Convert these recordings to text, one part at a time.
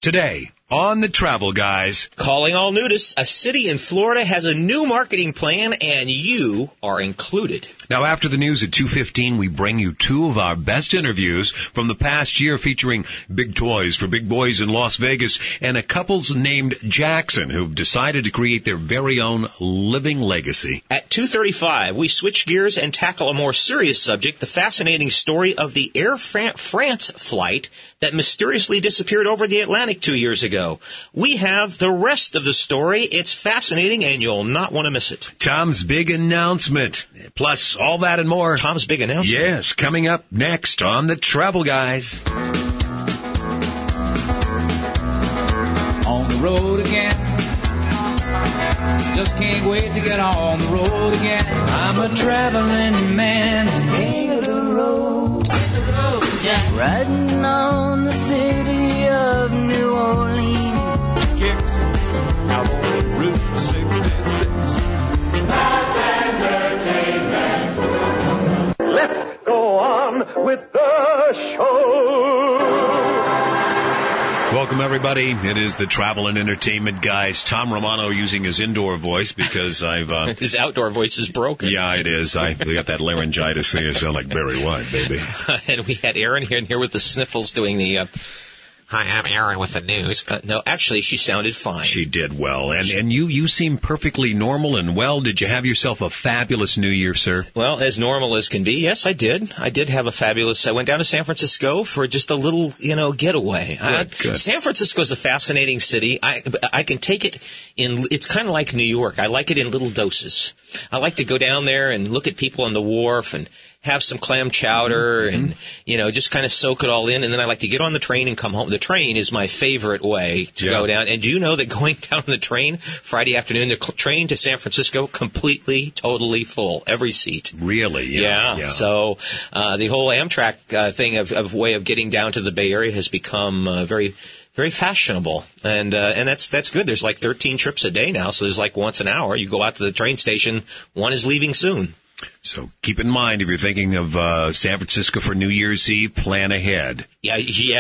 Today, on the Travel Guys. Calling all nudist, a city in Florida has a new marketing plan, and you are included. Now, after the news at 2:15, we bring you two of our best interviews from the past year featuring big toys for big boys in Las Vegas and a couple's named Jackson who've decided to create their very own living legacy. At 2:35, we switch gears and tackle a more serious subject, the fascinating story of the Air France flight that mysteriously disappeared over the Atlantic 2 years ago. We have the rest of the story. It's fascinating, and you'll not want to miss it. Tom's big announcement, plus all that and more. Tom's big announcement? Yes, coming up next on the Travel Guys. On the road again. Just can't wait to get on the road again. I'm a traveling man. King of the road. Jack. Riding on the city of New Orleans. Kicks out on Route 66. That's entertainment. Let's go on with the show. Welcome, everybody. It is the Travel and Entertainment Guys. Tom Romano using his indoor voice because I've... his outdoor voice is broken. Yeah, it is. I got that laryngitis thing. I sound like Barry White, baby. And we had Erin here with the sniffles doing the... Hi, I'm Erin with the news. No, actually, she sounded fine. She did well. And you seem perfectly normal and well. Did you have yourself a fabulous New Year, sir? Well, as normal as can be. Yes, I did. I did have a fabulous... I went down to San Francisco for just a little, getaway. Good. San Francisco's a fascinating city. I can take it in... It's kind of like New York. I like it in little doses. I like to go down there and look at people on the wharf and have some clam chowder and, just kind of soak it all in. And then I like to get on the train and come home. The train is my favorite way to go down. And do you know that going down on the train Friday afternoon, the train to San Francisco, completely, totally full, every seat. Really? Yeah. So the whole Amtrak thing of way of getting down to the Bay Area has become very, very fashionable. And that's good. There's like 13 trips a day now. So there's like once an hour. You go out to the train station. One is leaving soon. So keep in mind, if you're thinking of San Francisco for New Year's Eve, plan ahead. Yeah.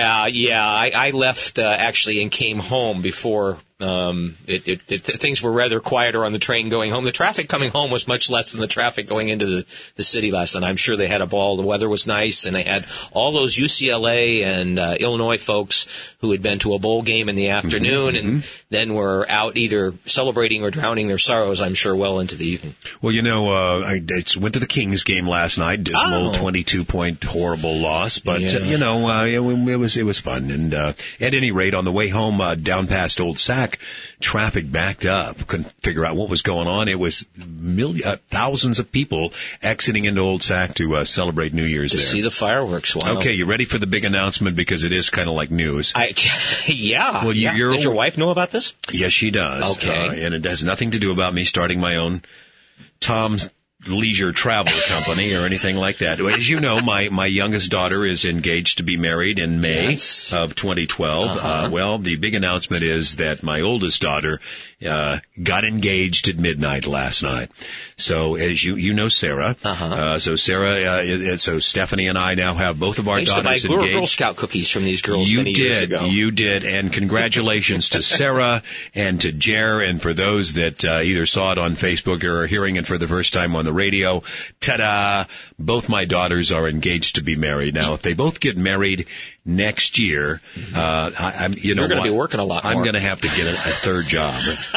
I left actually and came home before things were rather quieter on the train going home. The traffic coming home was much less than the traffic going into the city last night. I'm sure they had a ball. The weather was nice, and they had all those UCLA and Illinois folks who had been to a bowl game in the afternoon and then were out either celebrating or drowning their sorrows, I'm sure, well into the evening. Well, I went to the Kings game last night. Dismal 22-point horrible loss, but it was fun. And at any rate, on the way home down past Old Sac, traffic backed up. Couldn't figure out what was going on. It was thousands of people exiting into Old Sac to celebrate New Year's to there. See the fireworks. Wow. Okay, you ready for the big announcement because it is kind of like news? Yeah. Well, does your wife know about this? Yes, she does. Okay. And it has nothing to do about me starting my own Tom's Leisure Travel Company or anything like that. As you know, my youngest daughter is engaged to be married in May of 2012. Well, the big announcement is that my oldest daughter got engaged at midnight last night. So as you know Sarah. So Sarah, so Stephanie and I now have both of our daughters engaged. I used to buy Girl Scout cookies from these girls many years ago. You did, and congratulations to Sarah and to Jer, and for those that either saw it on Facebook or are hearing it for the first time on the radio, ta-da! Both my daughters are engaged to be married. Now, if they both get married next year, you're going to be working a lot more. I'm going to have to get a third job.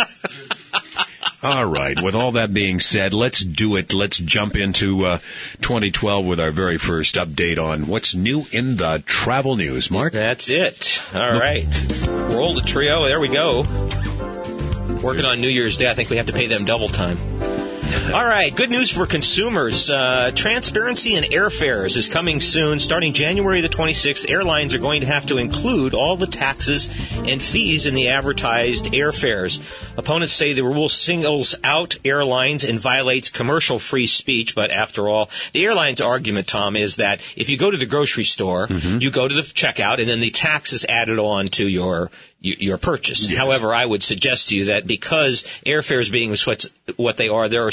All right. With all that being said, let's do it. Let's jump into 2012 with our very first update on what's new in the travel news. Mark? That's it. All right. Roll the trio. There we go. Working on New Year's Day. I think we have to pay them double time. All right, good news for consumers. Transparency in airfares is coming soon. Starting January the 26th, airlines are going to have to include all the taxes and fees in the advertised airfares. Opponents say the rule singles out airlines and violates commercial free speech, but after all, the airline's argument, Tom, is that if you go to the grocery store, you go to the checkout, and then the tax is added on to your purchase. Yes. However, I would suggest to you that because airfares being what they are, there are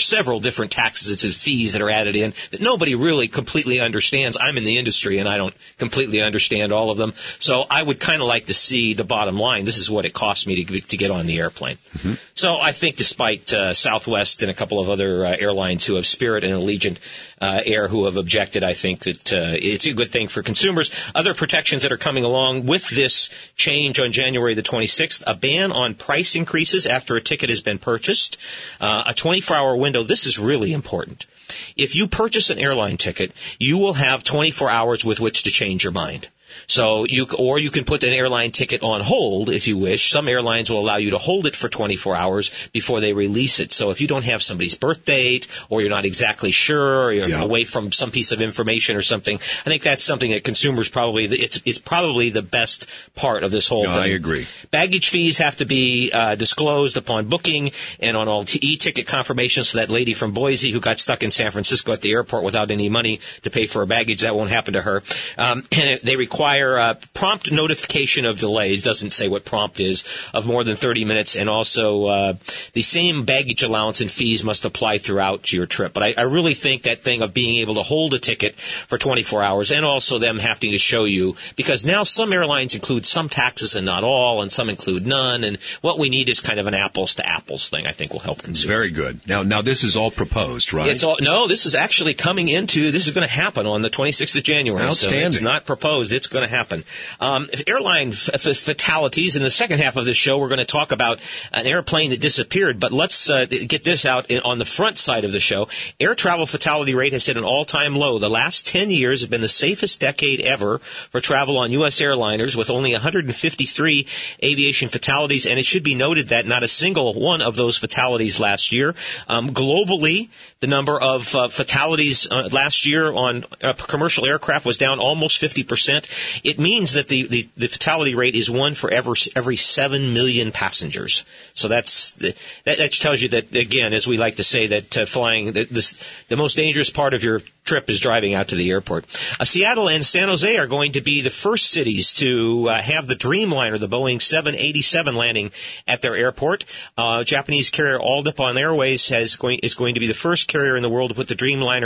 several different taxes and fees that are added in that nobody really completely understands. I'm in the industry, and I don't completely understand all of them. So I would kind of like to see the bottom line. This is what it costs me to get on the airplane. Mm-hmm. So I think despite Southwest and a couple of other airlines who have Spirit and Allegiant Air who have objected, I think that it's a good thing for consumers. Other protections that are coming along with this change on January the 26th, a ban on price increases after a ticket has been purchased, a 24-hour window. This is really important. If you purchase an airline ticket, you will have 24 hours with which to change your mind. So you can put an airline ticket on hold if you wish. Some airlines will allow you to hold it for 24 hours before they release it. So if you don't have somebody's birth date, or you're not exactly sure, or you're away from some piece of information or something, I think that's something that consumers it's probably the best part of this whole thing. I agree. Baggage fees have to be disclosed upon booking and on all e-ticket confirmations. So that lady from Boise who got stuck in San Francisco at the airport without any money to pay for a baggage, that won't happen to her. And they require prompt notification of delays, doesn't say what prompt is, of more than 30 minutes, and also the same baggage allowance and fees must apply throughout your trip. But I really think that thing of being able to hold a ticket for 24 hours and also them having to show you, because now some airlines include some taxes and not all, and some include none, and what we need is kind of an apples to apples thing. I think will help consumers. Very good. Now this is all proposed, right? No, this is actually this is going to happen on the 26th of January. Outstanding. So it's not proposed. It's going to happen. Airline fatalities. In the second half of this show, we're going to talk about an airplane that disappeared. But let's get this out on the front side of the show. Air travel fatality rate has hit an all-time low. The last 10 years have been the safest decade ever for travel on U.S. airliners, with only 153 aviation fatalities. And it should be noted that not a single one of those fatalities last year. Globally, the number of fatalities last year on commercial aircraft was down almost 50%. It means that the fatality rate is one for every 7 million passengers. So that tells you that, again, as we like to say, that flying, the most dangerous part of your trip is driving out to the airport. Seattle and San Jose are going to be the first cities to have the Dreamliner, the Boeing 787, landing at their airport. Japanese carrier All Nippon Airways is going to be the first carrier in the world to put the Dreamliner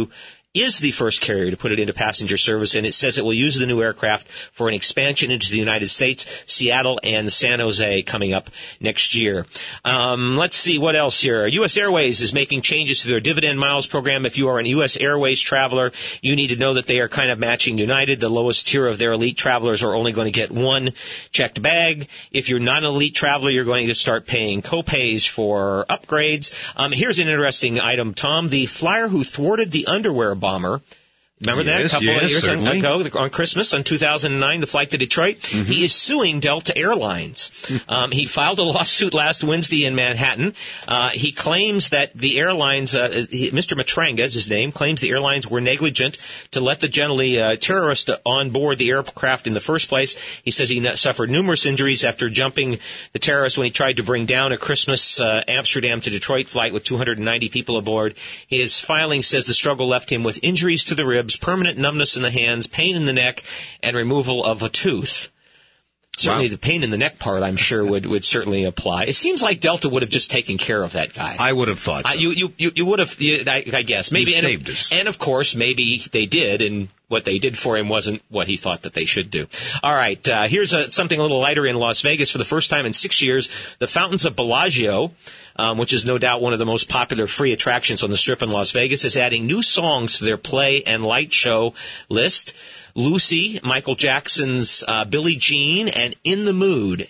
is the first carrier to put it into passenger service, and it says it will use the new aircraft for an expansion into the United States, Seattle and San Jose coming up next year. Let's see what else here. U.S. Airways is making changes to their dividend miles program. If you are a U.S. Airways traveler, you need to know that they are kind of matching United. The lowest tier of their elite travelers are only going to get one checked bag. If you're not an elite traveler, you're going to start paying co-pays for upgrades. Here's an interesting item, Tom. The flyer who thwarted the underwear bomber. Remember that a couple of years ago on Christmas in 2009, the flight to Detroit? Mm-hmm. He is suing Delta Airlines. He filed a lawsuit last Wednesday in Manhattan. He claims that the airlines, Mr. Matranga is his name, claims the airlines were negligent to let the generally terrorist on board the aircraft in the first place. He says he suffered numerous injuries after jumping the terrorist when he tried to bring down a Christmas Amsterdam to Detroit flight with 290 people aboard. His filing says the struggle left him with injuries to the ribs, permanent numbness in the hands, pain in the neck, and removal of a tooth. Certainly the pain in the neck part, I'm sure, would certainly apply. It seems like Delta would have just taken care of that guy. I would have thought so. You would have, I guess. Maybe saved us. And, of course, maybe they did, and what they did for him wasn't what he thought that they should do. All right, here's something a little lighter in Las Vegas. For the first time in 6 years, the Fountains of Bellagio, which is no doubt one of the most popular free attractions on the Strip in Las Vegas, is adding new songs to their play and light show list. Lucy, Michael Jackson's Billie Jean, and In the Mood,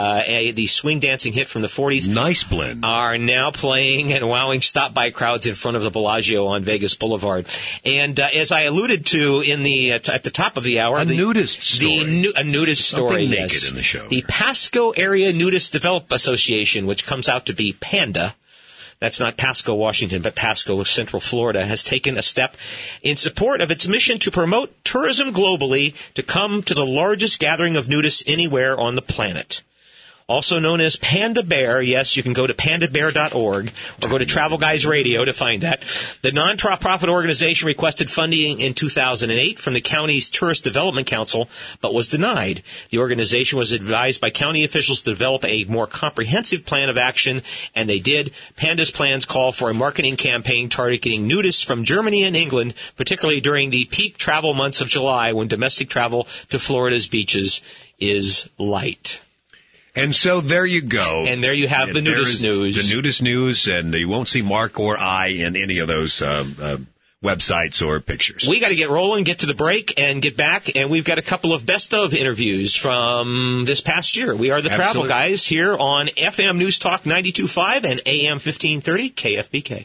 the swing dancing hit from the 40s. Nice blend. Are now playing and wowing stop-by crowds in front of the Bellagio on Vegas Boulevard. And as I alluded to in at the top of the hour, a nudist story. A nudist story, naked yes. In the show. The Pasco Area Nudist Development Association, which comes out to be PANDA. That's not Pasco, Washington, but Pasco, Central Florida, has taken a step in support of its mission to promote tourism globally to come to the largest gathering of nudists anywhere on the planet. also known as Panda Bear. Yes, you can go to pandabear.org or go to Travel Guys Radio to find that. The non-profit organization requested funding in 2008 from the county's Tourist Development Council, but was denied. The organization was advised by county officials to develop a more comprehensive plan of action, and they did. Panda's plans call for a marketing campaign targeting nudists from Germany and England, particularly during the peak travel months of July when domestic travel to Florida's beaches is light. And so there you go. And there you have the nudist news. The nudist news, and you won't see Mark or I in any of those websites or pictures. We got to get rolling, get to the break, and get back. And we've got a couple of best of interviews from this past year. We are the Travel Guys here on FM News Talk 92.5 and AM 1530 KFBK.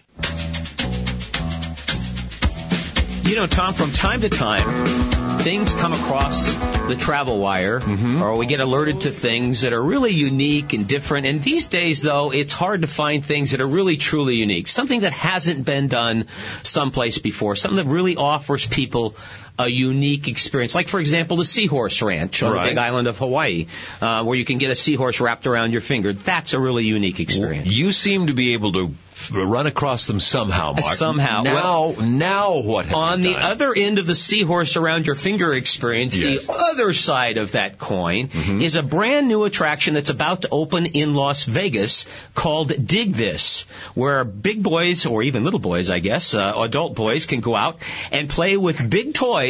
You know, Tom, from time to time, things come across the travel wire, or we get alerted to things that are really unique and different. And these days, though, it's hard to find things that are really, truly unique. Something that hasn't been done someplace before. Something that really offers people a unique experience. Like, for example, the Seahorse Ranch on the Big Island of Hawaii, where you can get a seahorse wrapped around your finger. That's a really unique experience. You seem to be able to run across them somehow, Mark. Somehow. Now what have on you the done? other end of the seahorse around your finger experience, the other side of that coin is a brand new attraction that's about to open in Las Vegas called Dig This, where big boys, or even little boys, I guess, adult boys, can go out and play with big toys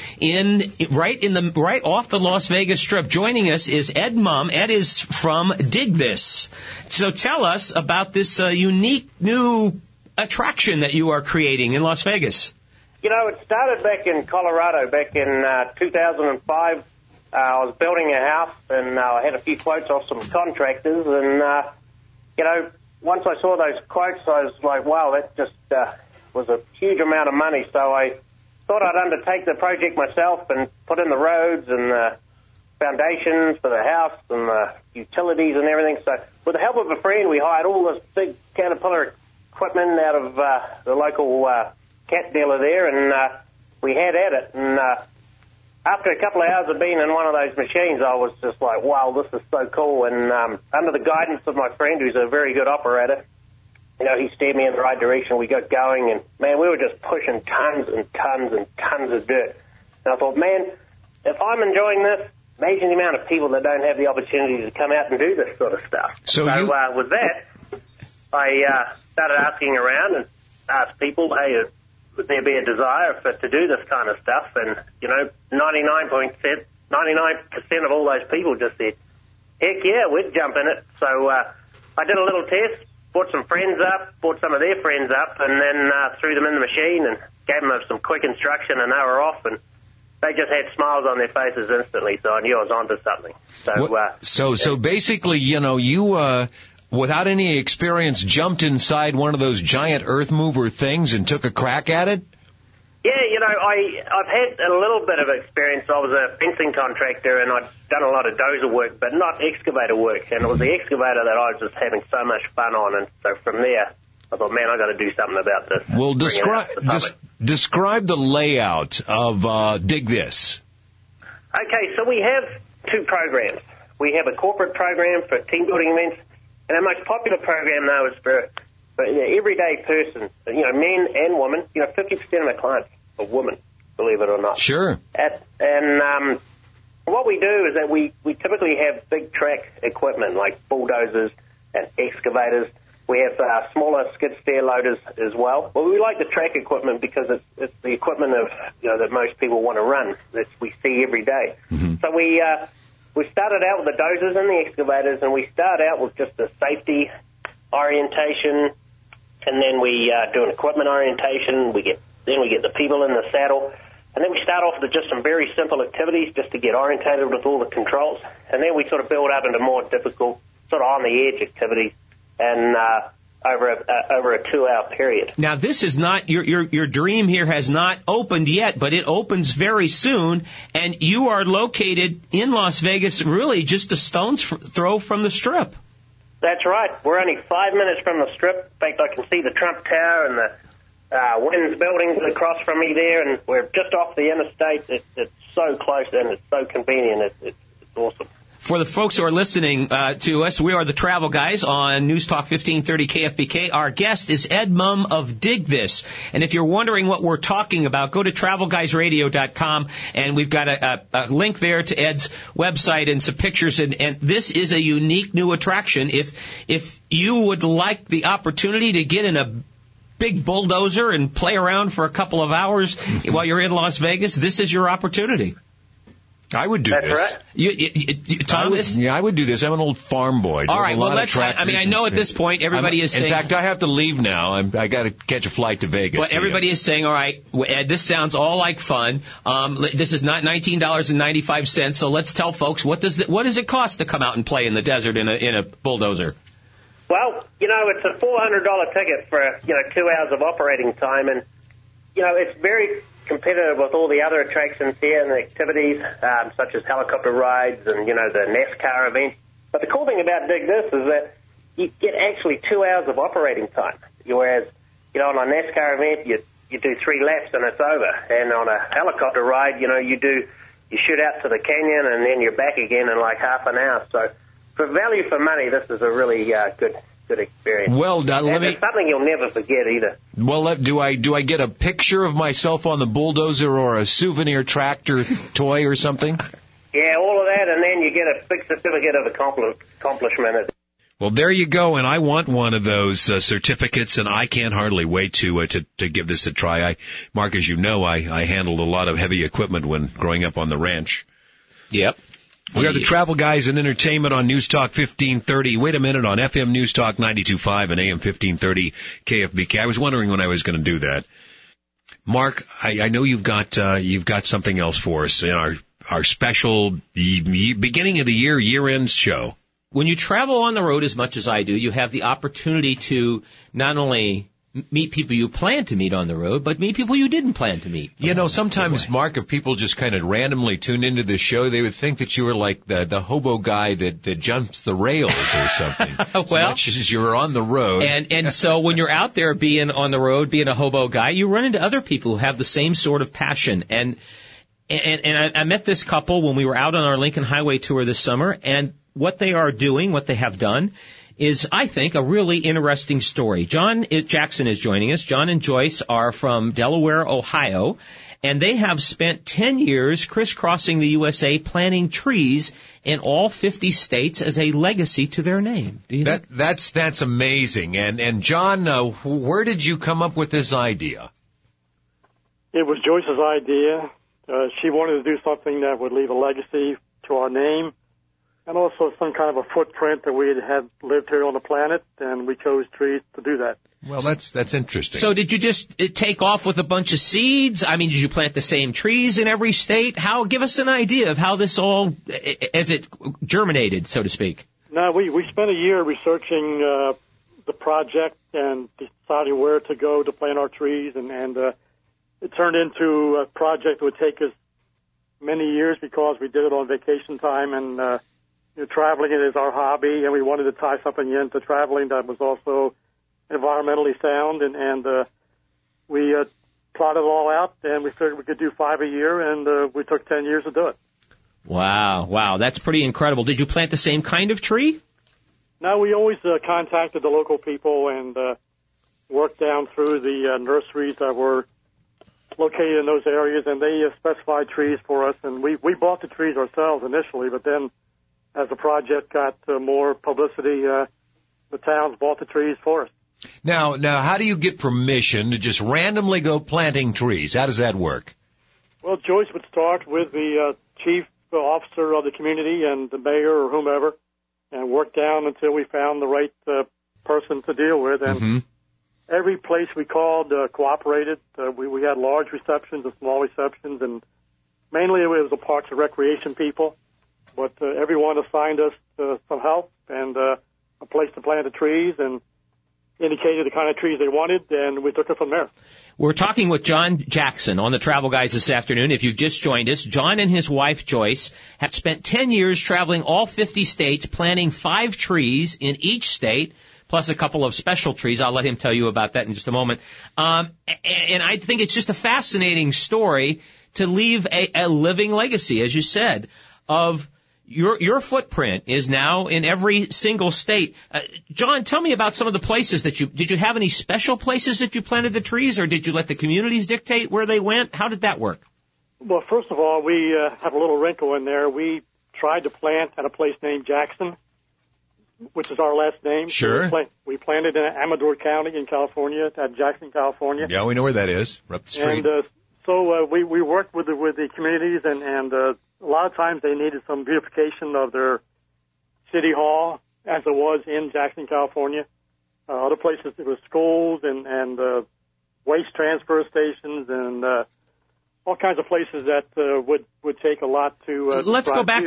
right off the Las Vegas Strip. Joining us is Ed Mumm. Ed is from Dig This. So tell us about this unique new attraction that you are creating in Las Vegas. You know, it started back in Colorado, back in 2005. I was building a house, and I had a few quotes off some contractors, and, you know, once I saw those quotes, I was like, wow, that just was a huge amount of money. So I thought I'd undertake the project myself and put in the roads and the foundations for the house and the utilities and everything. So with the help of a friend, we hired all this big Caterpillar equipment out of the local cat dealer there, and we had at it. And after a couple of hours of being in one of those machines, I was just like, wow, this is so cool. And under the guidance of my friend, who's a very good operator, you know, he steered me in the right direction. We got going, and, man, we were just pushing tons and tons and tons of dirt. And I thought, man, if I'm enjoying this, imagine the amount of people that don't have the opportunity to come out and do this sort of stuff. So with that, I started asking around and asked people, hey, would there be a desire to do this kind of stuff? And, you know, 99% of all those people just said, heck yeah, we'd jump in it. So I did a little test, brought some friends up, brought some of their friends up, and then threw them in the machine and gave them some quick instruction, and they were off, and they just had smiles on their faces instantly, so I knew I was onto something. So basically, you know, you without any experience jumped inside one of those giant earth mover things and took a crack at it? Yeah, you know, I've had a little bit of experience. I was a fencing contractor, and I'd done a lot of dozer work, but not excavator work, and it was the excavator that I was just having so much fun on, and so from there, I thought, man, I've got to do something about this. Well, describe the layout of Dig This. Okay, so we have two programs. We have a corporate program for team building events, and our most popular program, though, is for the everyday person, you know, men and women. You know, 50% of our clients are women, believe it or not. Sure. And what we do is that we typically have big track equipment like bulldozers and excavators. We have smaller skid steer loaders as well. Well, we like the track equipment because it's the equipment of, you know, that most people want to run, that we see every day. Mm-hmm. So we started out with the dozers and the excavators, and we start out with just a safety orientation, and then we do an equipment orientation. We get the people in the saddle, and then we start off with just some very simple activities just to get orientated with all the controls, and then we sort of build up into more difficult, sort of on the edge activities, and over a 2-hour period. Now, this is not your dream here has not opened yet, but it opens very soon, and you are located in Las Vegas, really just a stone's throw from the Strip. That's right. We're only 5 minutes from the Strip. In fact, I can see the Trump Tower and the Wynn's buildings across from me there, and we're just off the interstate. It's so close and it's so convenient. It's awesome. For the folks who are listening to us, we are the Travel Guys on News Talk 1530 KFBK. Our guest is Ed Mumm of Dig This. And if you're wondering what we're talking about, go to TravelGuysRadio.com, and we've got a link there to Ed's website and some pictures. And this is a unique new attraction. If you would like the opportunity to get in a big bulldozer and play around for a couple of hours while you're in Las Vegas, this is your opportunity. I would do this. Right. Tom, I would do this. I'm an old farm boy. All right, well, I know at this point everybody is saying... In fact, I have to leave now. I got to catch a flight to Vegas. But everybody is saying, all right, Ed, this sounds all like fun. This is not $19.95, so let's tell folks, what does it cost to come out and play in the desert in a bulldozer? Well, it's a $400 ticket for, 2 hours of operating time, and, it's very competitive with all the other attractions here and the activities, such as helicopter rides and, the NASCAR event. But the cool thing about Dig This is that you get actually 2 hours of operating time, whereas, on a NASCAR event, you do 3 laps and it's over. And on a helicopter ride, you shoot out to the canyon and then you're back again in like half an hour. So for value for money, this is a really good experience. Well, it's something you'll never forget either. Well, do I get a picture of myself on the bulldozer or a souvenir tractor toy or something? Yeah, all of that, and then you get a big certificate of accomplishment. Well, there you go, and I want one of those certificates, and I can't hardly wait to give this a try. Mark, as you know, I handled a lot of heavy equipment when growing up on the ranch. Yep. We are the Travel Guys and Entertainment on News Talk 1530. Wait a minute, on FM News Talk 92.5 and AM 1530 KFBK. I was wondering when I was going to do that. Mark, I know you've got something else for us in our special beginning of the year-end show. When you travel on the road as much as I do, you have the opportunity to not only meet people you plan to meet on the road, but meet people you didn't plan to meet. Sometimes, Mark, if people just kind of randomly tune into the show, they would think that you were like the hobo guy that jumps the rails or something. As much as you're on the road. And so when you're out there being on the road, being a hobo guy, you run into other people who have the same sort of passion. And I met this couple when we were out on our Lincoln Highway tour this summer, and what they are doing, what they have done, is, I think, a really interesting story. John Jackson is joining us. John and Joyce are from Delaware, Ohio, and they have spent 10 years crisscrossing the USA planting trees in all 50 states as a legacy to their name. That's amazing. And John, where did you come up with this idea? It was Joyce's idea. She wanted to do something that would leave a legacy to our name, and also some kind of a footprint that we had lived here on the planet, and we chose trees to do that. Well, that's interesting. So did you just take off with a bunch of seeds? I mean, did you plant the same trees in every state? Give us an idea of how this all, as it germinated, so to speak. No, we spent a year researching the project and deciding where to go to plant our trees, and it turned into a project that would take us many years because we did it on vacation time, and traveling is our hobby, and we wanted to tie something into traveling that was also environmentally sound, and we plotted it all out, and we figured we could do 5 a year, and we took 10 years to do it. Wow, that's pretty incredible. Did you plant the same kind of tree? No, we always contacted the local people and worked down through the nurseries that were located in those areas, and they specified trees for us, and we bought the trees ourselves initially, but then as the project got more publicity, the towns bought the trees for us. Now, how do you get permission to just randomly go planting trees? How does that work? Well, Joyce would start with the chief officer of the community and the mayor or whomever, and work down until we found the right person to deal with. And every place we called cooperated. We had large receptions and small receptions, and mainly it was the Parks and Recreation people. But everyone assigned us some help and a place to plant the trees and indicated the kind of trees they wanted, and we took it from there. We're talking with John Jackson on the Travel Guys this afternoon. If you've just joined us, John and his wife, Joyce, have spent 10 years traveling all 50 states, planting 5 trees in each state, plus a couple of special trees. I'll let him tell you about that in just a moment. And I think it's just a fascinating story to leave a living legacy, as you said, of your footprint is now in every single state. John, tell me about some of the places did you have any special places that you planted the trees, or did you let the communities dictate where they went? How did that work? Well, first of all, we have a little wrinkle in there. We tried to plant at a place named Jackson, which is our last name. Sure. We planted in Amador County in California, at Jackson, California. Yeah, we know where that is. We're up the street. And so we worked with the communities, and a lot of times they needed some beautification of their city hall, as it was in Jackson, California. Other places it was schools and waste transfer stations and all kinds of places that would take a lot to. Let's go back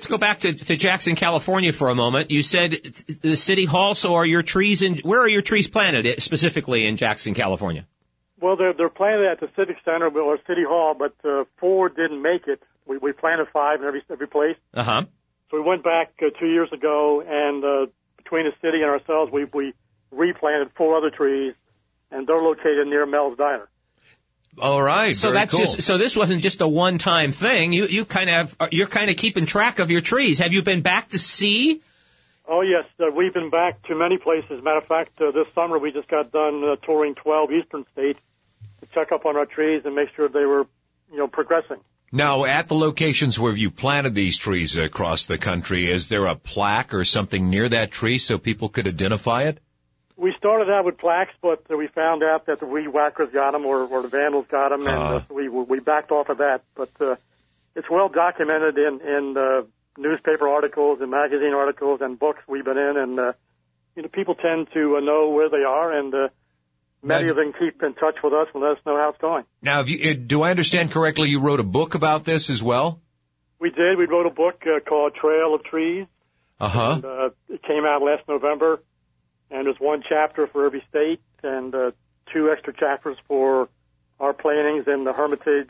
to Jackson, California for a moment. You said the city hall. So are your trees where are your trees planted specifically in Jackson, California? Well, they're planted at the Civic Center or City Hall, but 4 didn't make it. We planted 5 in every place. Uh-huh. So we went back 2 years ago, and between the city and ourselves, we replanted 4 other trees, and they're located near Mel's Diner. All right. So very cool. So this wasn't just a one-time thing. You're kind of keeping track of your trees. Have you been back to see? Oh, yes. We've been back to many places. Matter of fact, this summer we just got done touring 12 eastern states to check up on our trees and make sure they were, progressing. Now, at the locations where you planted these trees across the country, is there a plaque or something near that tree so people could identify it? We started out with plaques, but we found out that the weed whackers got them or the vandals got them, and we backed off of that. But it's well documented in newspaper articles and magazine articles and books we've been in, and people tend to know where they are, and many of them keep in touch with us and let us know how it's going. Now, do I understand correctly, you wrote a book about this as well? We did. We wrote a book called Trail of Trees. Uh-huh. And, it came out last November, and there's 1 chapter for every state and 2 extra chapters for our plantings in the Hermitage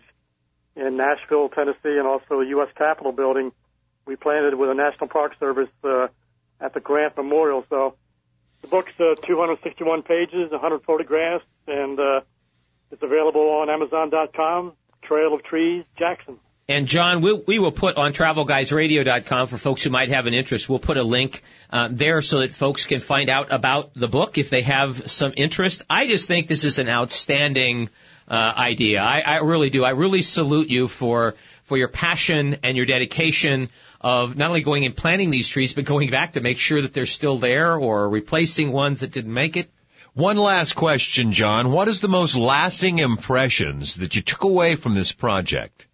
in Nashville, Tennessee, and also the U.S. Capitol building. We planted with the National Park Service at the Grant Memorial. So the book's 261 pages, 100 photographs, and it's available on Amazon.com, Trail of Trees, Jackson. And, John, we will put on TravelGuysRadio.com for folks who might have an interest. We'll put a link there so that folks can find out about the book if they have some interest. I just think this is an outstanding idea. I really do. I really salute you for your passion and your dedication of not only going and planting these trees, but going back to make sure that they're still there or replacing ones that didn't make it. One last question, John. What is the most lasting impressions that you took away from this project?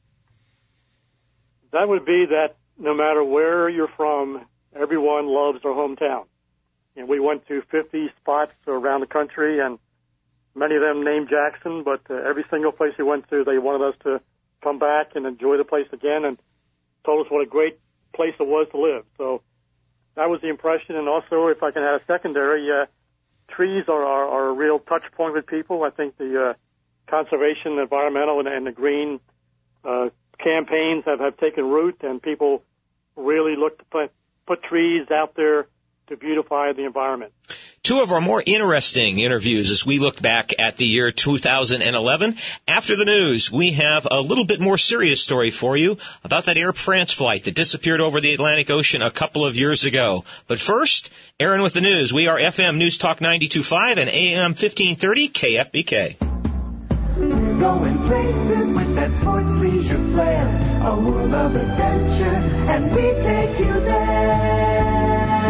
That would be that no matter where you're from, everyone loves their hometown. And we went to 50 spots around the country, and many of them named Jackson, but every single place we went to, they wanted us to come back and enjoy the place again and told us what a great place it was to live. So that was the impression. And also, if I can add a secondary, trees are a real touch point with people. I think the conservation, environmental, and the green campaigns have taken root, and people really look to put trees out there to beautify the environment. 2 of our more interesting interviews as we look back at the year 2011. After the news, we have a little bit more serious story for you about that Air France flight that disappeared over the Atlantic Ocean a couple of years ago. But first, Aaron with the news. We are FM News Talk 92.5 and AM 1530 KFBK. We're going places with that sports leisure flair, a world of adventure, and we take you there.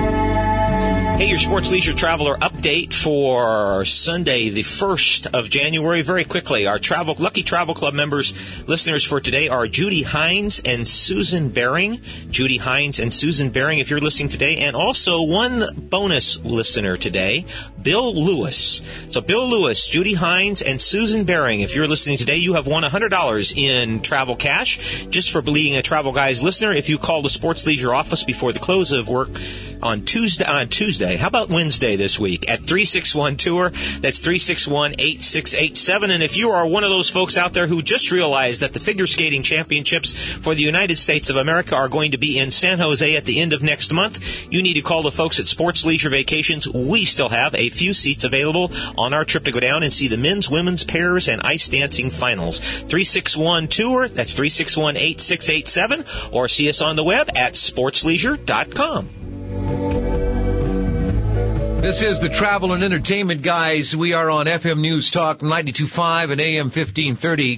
Hey, your Sports Leisure Traveler update for Sunday, the 1st of January. Very quickly, our Lucky Travel Club members, listeners for today are Judy Hines and Susan Bering. Judy Hines and Susan Bering, if you're listening today. And also one bonus listener today, Bill Lewis. So Bill Lewis, Judy Hines, and Susan Bering, if you're listening today, you have won $100 in travel cash just for being a Travel Guys listener. If you call the Sports Leisure office before the close of work on Tuesday, Thursday. How about Wednesday this week at 361-TOUR? That's 361-8687. And if you are one of those folks out there who just realized that the Figure Skating Championships for the United States of America are going to be in San Jose at the end of next month, you need to call the folks at Sports Leisure Vacations. We still have a few seats available on our trip to go down and see the men's, women's, pairs, and ice dancing finals. 361-TOUR, that's 361-8687, or see us on the web at sportsleisure.com. This is the Travel and Entertainment Guys. We are on FM News Talk 92.5 and AM 1530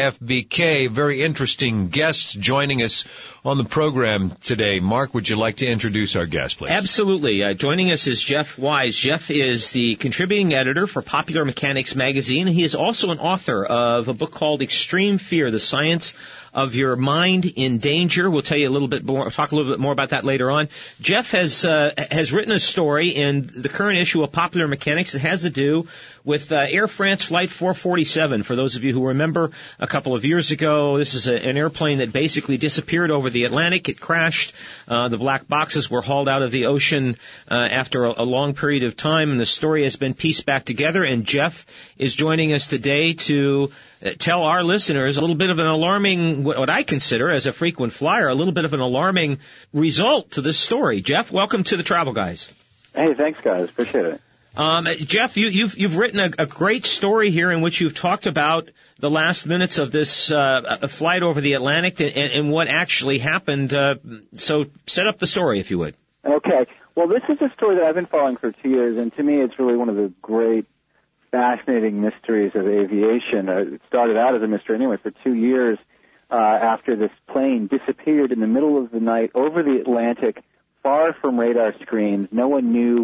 KFBK. Very interesting guests joining us on the program today. Mark, would you like to introduce our guest, please? Absolutely. Joining us is Jeff Wise. Jeff is the contributing editor for Popular Mechanics magazine. He is also an author of a book called Extreme Fear, The Science of Your Mind in Danger. We'll tell you a little bit more, talk a little bit more about that later on. Jeff has written a story in the current issue of Popular Mechanics that has to do with Air France Flight 447. For those of you who remember, a couple of years ago, this is an airplane that basically disappeared over the Atlantic. It crashed. The black boxes were hauled out of the ocean after a long period of time, and the story has been pieced back together. And Jeff is joining us today to tell our listeners a little bit of an alarming, what I consider as a frequent flyer, a little bit of an alarming result to this story. Jeff, welcome to the Travel Guys. Hey, thanks, guys. Appreciate it. Jeff, you've written a great story here in which you've talked about the last minutes of this flight over the Atlantic and what actually happened. So set up the story, if you would. Okay. Well, this is a story that I've been following for 2 years, and to me it's really one of the great, fascinating mysteries of aviation. It started out as a mystery anyway for 2 years after this plane disappeared in the middle of the night over the Atlantic, far from radar screens. No one knew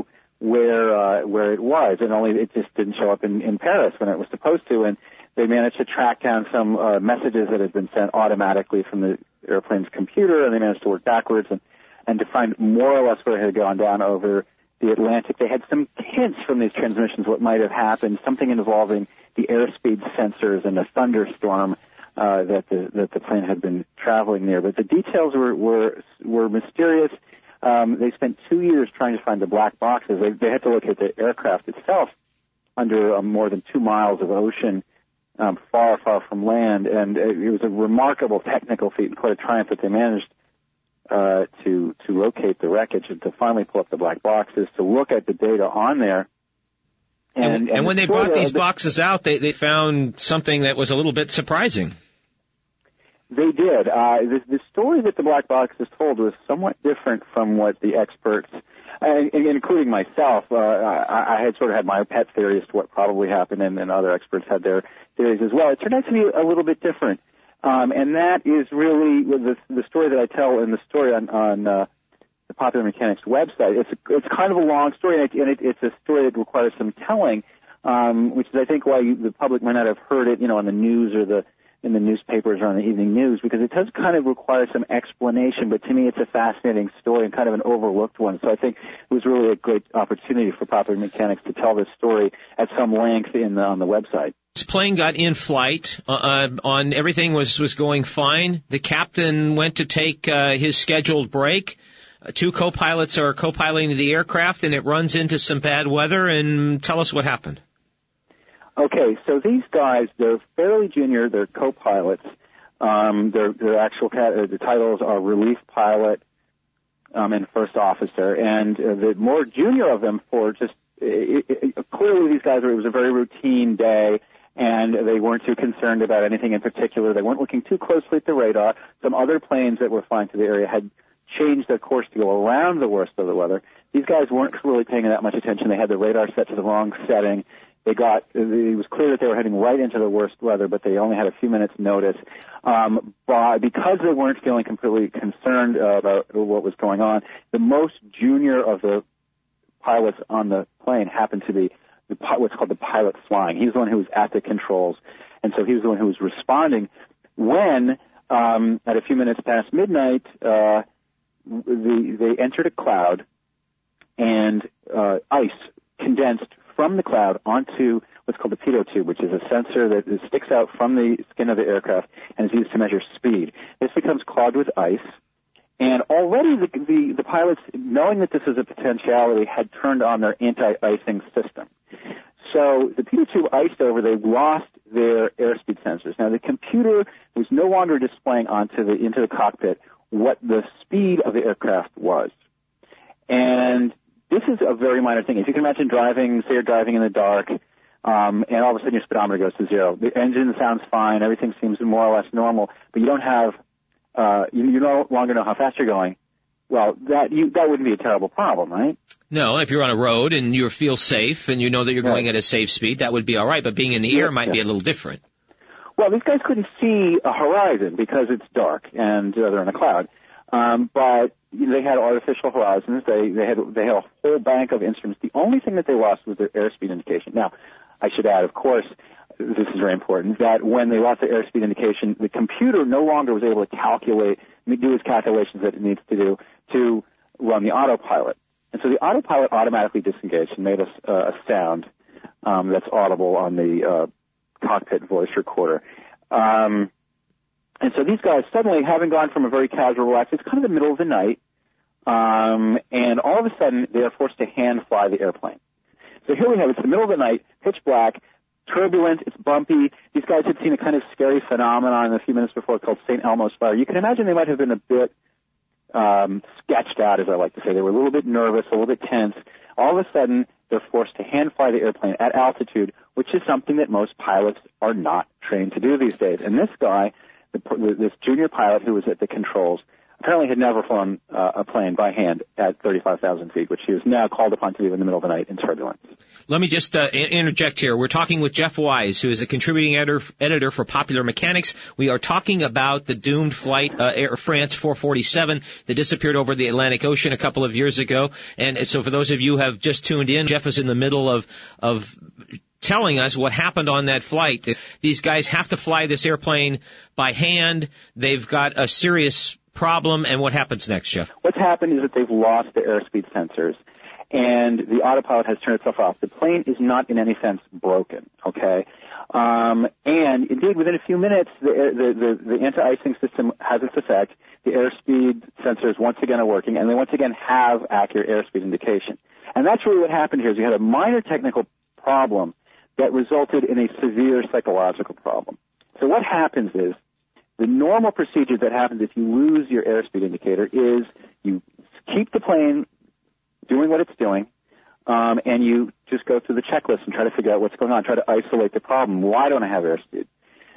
where it was, and only it just didn't show up in Paris when it was supposed to. And they managed to track down some messages that had been sent automatically from the airplane's computer, and they managed to work backwards and to find more or less where it had gone down over the Atlantic. They had some hints from these transmissions what might have happened, something involving the airspeed sensors and a thunderstorm that the plane had been traveling near. But the details were mysterious. They spent 2 years trying to find the black boxes. They had to locate the aircraft itself under more than 2 miles of ocean, far, far from land. And it was a remarkable technical feat and quite a triumph that they managed to locate the wreckage and to finally pull up the black boxes, to look at the data on there. And when they brought these boxes out, they found something that was a little bit surprising. They did. The story that the black boxes told was somewhat different from what the experts, including myself, I had sort of had my pet theory as to what probably happened, and other experts had their theories as well. It turned out to be a little bit different. And that is really the story that I tell in the story on the Popular Mechanics website. It's kind of a long story, and it's a story that requires some telling, which is, I think, why the public might not have heard it, on the news or in the newspapers or on the evening news, because it does kind of require some explanation. But to me, it's a fascinating story and kind of an overlooked one. So I think it was really a great opportunity for Popular Mechanics to tell this story at some length on the website. This plane got in flight. On everything was going fine. The captain went to take his scheduled break. 2 co-pilots are co-piloting the aircraft, and it runs into some bad weather. And tell us what happened. Okay, so these guys, they're fairly junior. They're co-pilots. Their actual the titles are relief pilot and first officer. And the more junior of them, clearly these guys, it was a very routine day, and they weren't too concerned about anything in particular. They weren't looking too closely at the radar. Some other planes that were flying through the area had changed their course to go around the worst of the weather. These guys weren't really paying that much attention. They had the radar set to the wrong setting. It was clear that they were heading right into the worst weather, but they only had a few minutes notice. Because they weren't feeling completely concerned about what was going on, the most junior of the pilots on the plane happened to be what's called the pilot flying. He was the one who was at the controls, and so he was the one who was responding when, at a few minutes past midnight, they entered a cloud, and ice condensed from the cloud onto what's called the pitot tube, which is a sensor that sticks out from the skin of the aircraft and is used to measure speed. This becomes clogged with ice, And already the pilots, knowing that this is a potentiality, had turned on their anti-icing system. So the P-2 iced over, they lost their airspeed sensors. Now the computer was no longer displaying into the cockpit what the speed of the aircraft was. And this is a very minor thing. If you can imagine say you're driving in the dark, and all of a sudden your speedometer goes to zero. The engine sounds fine, everything seems more or less normal, but you don't have, you no longer know how fast you're going. Well, that wouldn't be a terrible problem, right? No, if you're on a road and you feel safe and you know that you're going at a safe speed, that would be all right. But being in the air might be a little different. Well, these guys couldn't see a horizon because it's dark and they're in a cloud. But they had artificial horizons. They had a whole bank of instruments. The only thing that they lost was their airspeed indication. Now, I should add, of course, this is very important, that when they lost the airspeed indication, the computer no longer was able to do its calculations that it needs to do to run the autopilot. And so the autopilot automatically disengaged and made a sound that's audible on the cockpit voice recorder. And so these guys suddenly, having gone from a very casual relax, it's kind of the middle of the night, and all of a sudden they are forced to hand fly the airplane. So here we have, it's the middle of the night, pitch black, turbulent, it's bumpy. These guys had seen a kind of scary phenomenon a few minutes before called St. Elmo's fire. You can imagine they might have been a bit sketched out, as I like to say. They were a little bit nervous, a little bit tense. All of a sudden, they're forced to hand fly the airplane at altitude, which is something that most pilots are not trained to do these days. And this guy, this junior pilot who was at the controls, apparently had never flown a plane by hand at 35,000 feet, which he is now called upon to do in the middle of the night in turbulence. Let me just interject here. We're talking with Jeff Wise, who is a contributing editor for Popular Mechanics. We are talking about the doomed flight, Air France 447, that disappeared over the Atlantic Ocean a couple of years ago. And so for those of you who have just tuned in, Jeff is in the middle of telling us what happened on that flight. These guys have to fly this airplane by hand. They've got a serious problem, and what happens next, Jeff? What's happened is that they've lost the airspeed sensors, and the autopilot has turned itself off. The plane is not in any sense broken, okay? And indeed, within a few minutes, the anti-icing system has its effect. The airspeed sensors once again are working, and they once again have accurate airspeed indication. And that's really what happened here, is you had a minor technical problem that resulted in a severe psychological problem. So what happens is, the normal procedure that happens if you lose your airspeed indicator is you keep the plane doing what it's doing, and you just go through the checklist and try to figure out what's going on, try to isolate the problem. Why don't I have airspeed?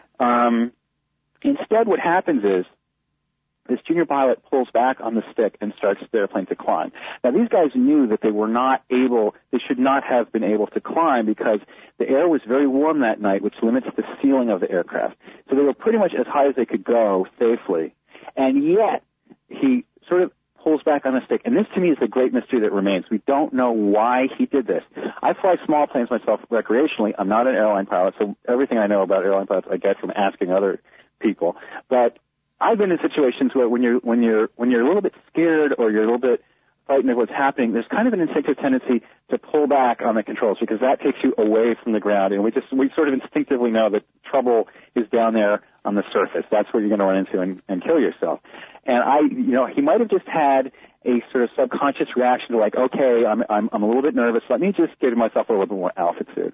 Instead, what happens is this junior pilot pulls back on the stick and starts the airplane to climb. Now, these guys knew that they should not have been able to climb because the air was very warm that night, which limits the ceiling of the aircraft. So they were pretty much as high as they could go safely. And yet, he sort of pulls back on the stick. And this, to me, is the great mystery that remains. We don't know why he did this. I fly small planes myself recreationally. I'm not an airline pilot, so everything I know about airline pilots I get from asking other people. But I've been in situations where when you're a little bit scared or you're a little bit frightened of what's happening, there's kind of an instinctive tendency to pull back on the controls because that takes you away from the ground, and we sort of instinctively know that trouble is down there on the surface. That's where you're going to run into and kill yourself. And he might have just had a sort of subconscious reaction to like, okay, I'm a little bit nervous. Let me just give myself a little bit more altitude.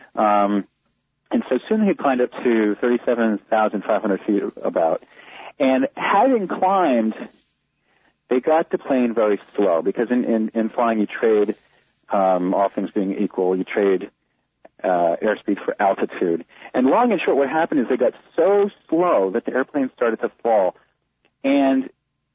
And so soon he climbed up to 37,500 feet about. And having climbed, they got the plane very slow because in flying you trade, all things being equal, you trade airspeed for altitude. And long and short, what happened is they got so slow that the airplane started to fall, and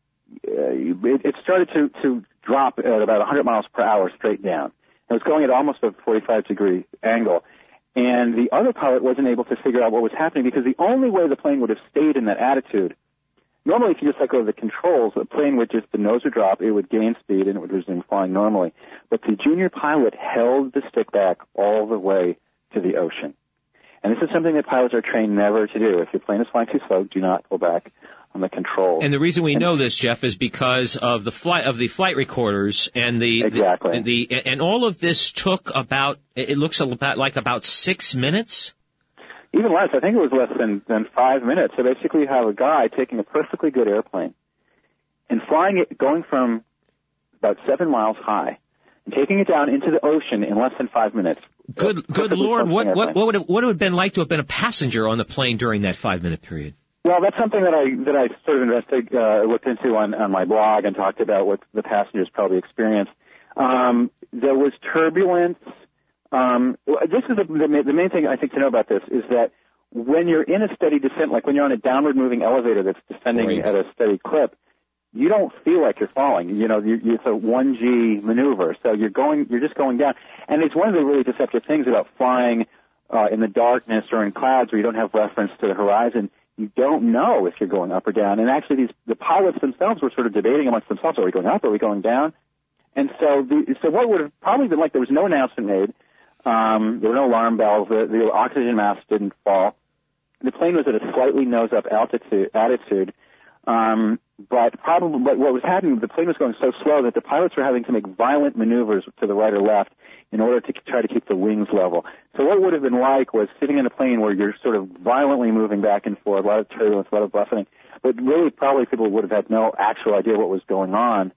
it started to drop at about 100 miles per hour straight down. It was going at almost a 45-degree angle. And the other pilot wasn't able to figure out what was happening because the only way the plane would have stayed in that attitude, normally if you just let go of the controls, the plane would just, the nose would drop, it would gain speed, and it would resume flying normally. But the junior pilot held the stick back all the way to the ocean. And this is something that pilots are trained never to do. If your plane is flying too slow, do not pull back on the controls. And the reason we know this, Jeff, is because of the flight recorders and and all of this took about, it looks about 6 minutes. Even less. I think it was less than 5 minutes. So basically you have a guy taking a perfectly good airplane and flying it, going from about 7 miles high and taking it down into the ocean in less than 5 minutes. Good Lord, what would it have been like to have been a passenger on the plane during that 5-minute period? Well, that's something that I sort of looked into on my blog and talked about what the passengers probably experienced. There was turbulence. This is the main thing I think to know about this is that when you're in a steady descent, like when you're on a downward moving elevator that's descending at a steady clip, you don't feel like you're falling. You know, it's a 1G maneuver, so you're just going down. And it's one of the really deceptive things about flying in the darkness or in clouds where you don't have reference to the horizon. You don't know if you're going up or down. And actually, the pilots themselves were sort of debating amongst themselves: are we going up? Are we going down? And so what would have probably been like, there was no announcement made. There were no alarm bells. The oxygen mask didn't fall. The plane was at a slightly nose-up attitude. But what was happening, the plane was going so slow that the pilots were having to make violent maneuvers to the right or left in order to try to keep the wings level. So what it would have been like was sitting in a plane where you're sort of violently moving back and forth, a lot of turbulence, a lot of buffeting, but really probably people would have had no actual idea what was going on.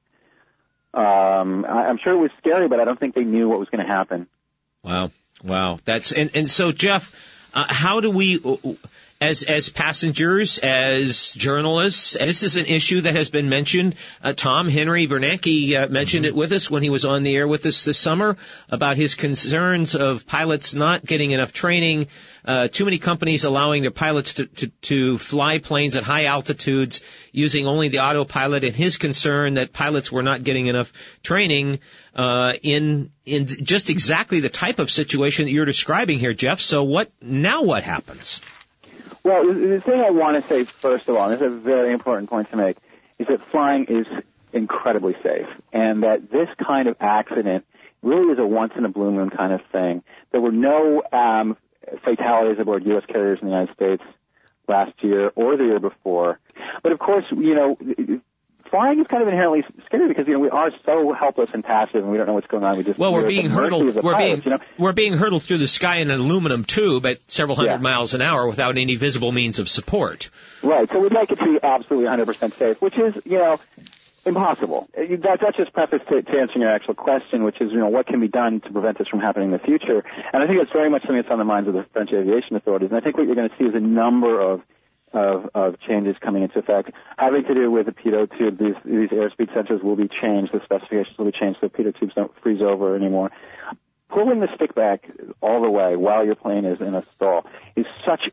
I'm sure it was scary, but I don't think they knew what was going to happen. Wow. That's and so Jeff, how do we, as passengers, as journalists, and this is an issue that has been mentioned. Tom Henry Bernanke mentioned it with us when he was on the air with us this summer about his concerns of pilots not getting enough training, too many companies allowing their pilots to fly planes at high altitudes using only the autopilot, and his concern that pilots were not getting enough training in just exactly the type of situation that you're describing here, Jeff. So what happens? Well, the thing I want to say, first of all, and this is a very important point to make, is that flying is incredibly safe, and that this kind of accident really is a once-in-a-blue-moon kind of thing. There were no fatalities aboard U.S. carriers in the United States last year or the year before. But, of course, flying is kind of inherently scary because, we are so helpless and passive and we don't know what's going on. We're being hurtled. We're being hurtled through the sky in an aluminum tube at several hundred miles an hour without any visible means of support. Right. So we'd like it to be absolutely 100% safe, which is, impossible. That's just preface to answering your actual question, which is, what can be done to prevent this from happening in the future? And I think it's very much something that's on the minds of the French aviation authorities. And I think what you're going to see is a number of changes coming into effect, having to do with the pitot tube. These airspeed sensors will be changed. The specifications will be changed so pitot tubes don't freeze over anymore. Pulling the stick back all the way while your plane is in a stall is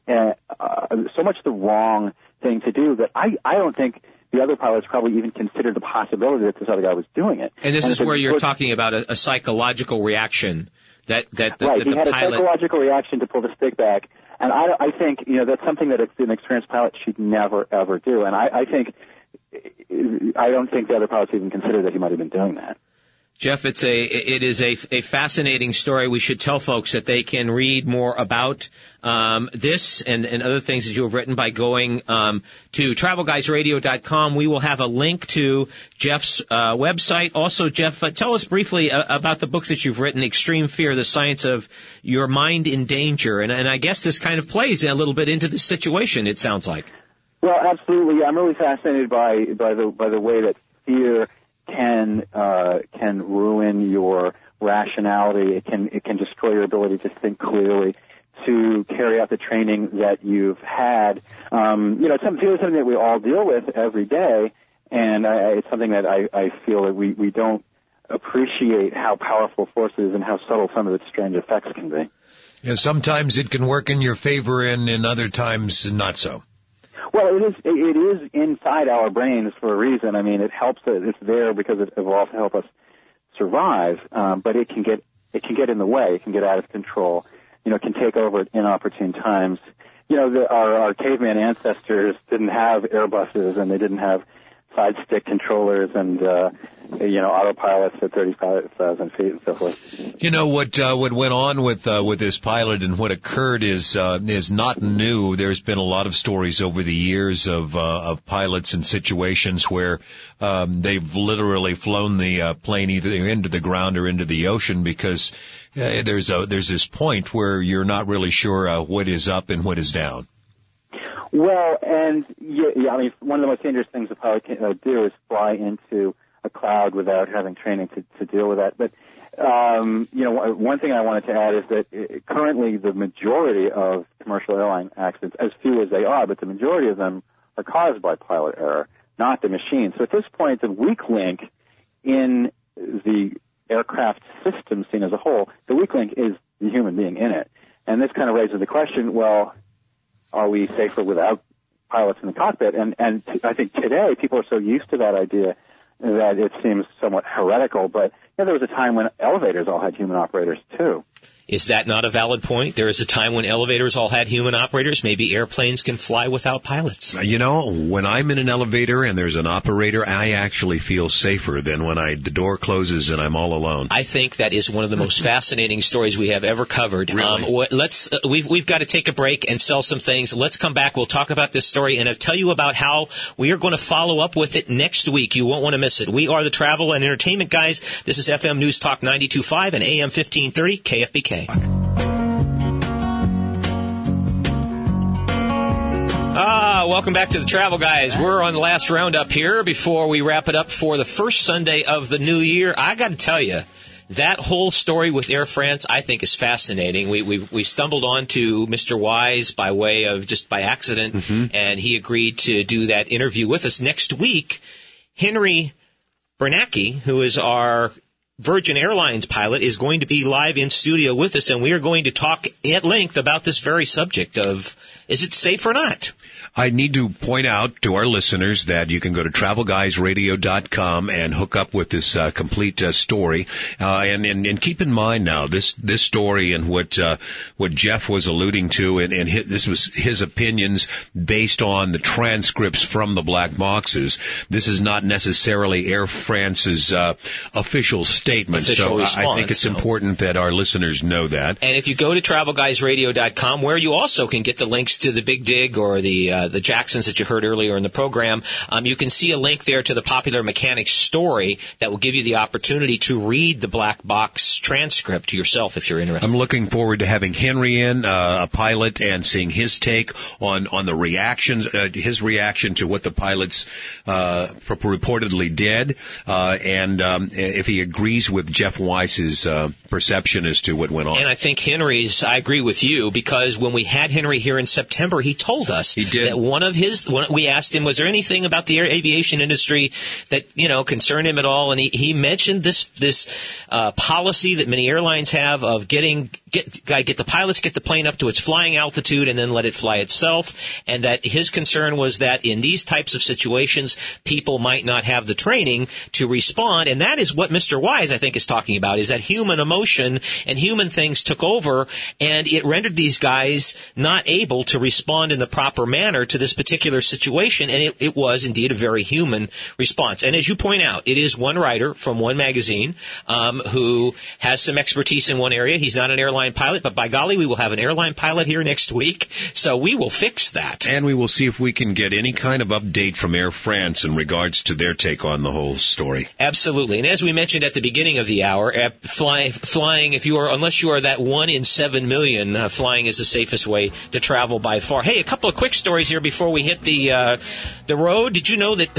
so much the wrong thing to do that I don't think the other pilots probably even considered the possibility that this other guy was doing it. And this is where you're talking about a psychological reaction that he had a psychological reaction to pull the stick back. And I think, that's something that an experienced pilot should never, ever do. And I don't think the other pilots even considered that he might have been doing that. Jeff, it is a fascinating story. We should tell folks that they can read more about this and other things that you have written by going to TravelGuysRadio.com. We will have a link to Jeff's website. Also, Jeff, tell us briefly about the book that you've written, Extreme Fear: The Science of Your Mind in Danger. And I guess this kind of plays a little bit into the situation, it sounds like. Well, absolutely. I'm really fascinated by the way that fear can ruin your rationality. It can destroy your ability to think clearly, to carry out the training that you've had. It's something that we all deal with every day, and it's something that I feel that we don't appreciate how powerful force is and how subtle some of its strange effects can be. Yeah, sometimes it can work in your favor, and in other times not so. Well, it is inside our brains for a reason. I mean, it helps. It's there because it evolved to help us survive. But it can get in the way. It can get out of control. It can take over at inopportune times. Our caveman ancestors didn't have Airbuses and they didn't have side stick controllers and autopilots at 30,000 feet and so forth. What went on with this pilot and what occurred is not new. There's been a lot of stories over the years of pilots in situations where they've literally flown the plane either into the ground or into the ocean because there's this point where you're not really sure what is up and what is down. Well, and I mean, one of the most dangerous things a pilot can do is fly into a cloud without having training to deal with that. But one thing I wanted to add is that currently the majority of commercial airline accidents, as few as they are, but the majority of them are caused by pilot error, not the machine. So at this point, the weak link in the aircraft system seen as a whole, the weak link is the human being in it. And this kind of raises the question, well, are we safer without pilots in the cockpit? And I think today people are so used to that idea that it seems somewhat heretical. But there was a time when elevators all had human operators too. Is that not a valid point? There is a time when elevators all had human operators. Maybe airplanes can fly without pilots. When I'm in an elevator and there's an operator, I actually feel safer than when the door closes and I'm all alone. I think that is one of the most fascinating stories we have ever covered. Really? We've got to take a break and sell some things. Let's come back. We'll talk about this story and I'll tell you about how we are going to follow up with it next week. You won't want to miss it. We are the Travel and Entertainment Guys. This is FM News Talk 92.5 and AM 1530 KFBK. Welcome back to the Travel Guys. We're on the last roundup here before we wrap it up for the first Sunday of the new year. I got to tell you, that whole story with Air France, I think, is fascinating. We stumbled onto Mr. Wise by way of just by accident, and he agreed to do that interview with us next week. Henry Bernanke, who is our Virgin Airlines pilot, is going to be live in studio with us, and we are going to talk at length about this very subject of, is it safe or not? I need to point out to our listeners that you can go to TravelGuysRadio.com and hook up with this complete story. And keep in mind now, this story and what Jeff was alluding to, and this was his opinions based on the transcripts from the black boxes. This is not necessarily Air France's official statement. Response, I think it's important that our listeners know that. And if you go to TravelGuysRadio.com, where you also can get the links to the Big Dig or the Jacksons that you heard earlier in the program, you can see a link there to the Popular Mechanics story that will give you the opportunity to read the black box transcript yourself if you're interested. I'm looking forward to having Henry in, a pilot, and seeing his take on the reactions, his reaction to what the pilots reportedly did, and if he agrees with Jeff Weiss's perception as to what went on. And I think I agree with you, because when we had Henry here in September, he told us that we asked him, was there anything about the aviation industry that, concerned him at all? And he mentioned this policy that many airlines have of get the pilots, get the plane up to its flying altitude and then let it fly itself. And that his concern was that in these types of situations, people might not have the training to respond. And that is what Mr. Wise, I think, is talking about, is that human emotion and human things took over, and it rendered these guys not able to respond in the proper manner to this particular situation, and it was indeed a very human response. And as you point out, it is one writer from one magazine who has some expertise in one area. He's not an airline pilot, but by golly, we will have an airline pilot here next week, so we will fix that. And we will see if we can get any kind of update from Air France in regards to their take on the whole story. Absolutely. And as we mentioned at the beginning of the hour, flying, unless you are that 1 in 7 million, flying is the safest way to travel by far. Hey, a couple of quick stories here before we hit the road. Did you know that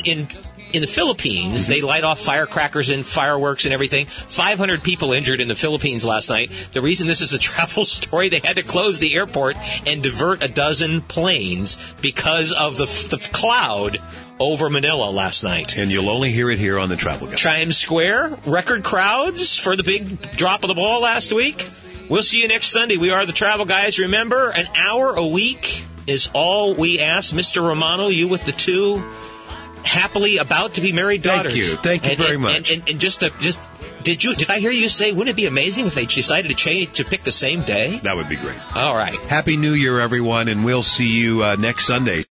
in the Philippines, they light off firecrackers and fireworks and everything? 500 people injured in the Philippines last night. The reason this is a travel story, they had to close the airport and divert a dozen planes because of the cloud over Manila last night. And you'll only hear it here on the Travel Guys. Times Square, record crowds for the big drop of the ball last week. We'll see you next Sunday. We are the Travel Guys. Remember, an hour a week is all we ask. Mr. Romano, you with the two happily about to be married daughters. Thank you very much. And did I hear you say, wouldn't it be amazing if they decided to pick the same day? That would be great. All right. Happy New Year, everyone, and we'll see you next Sunday.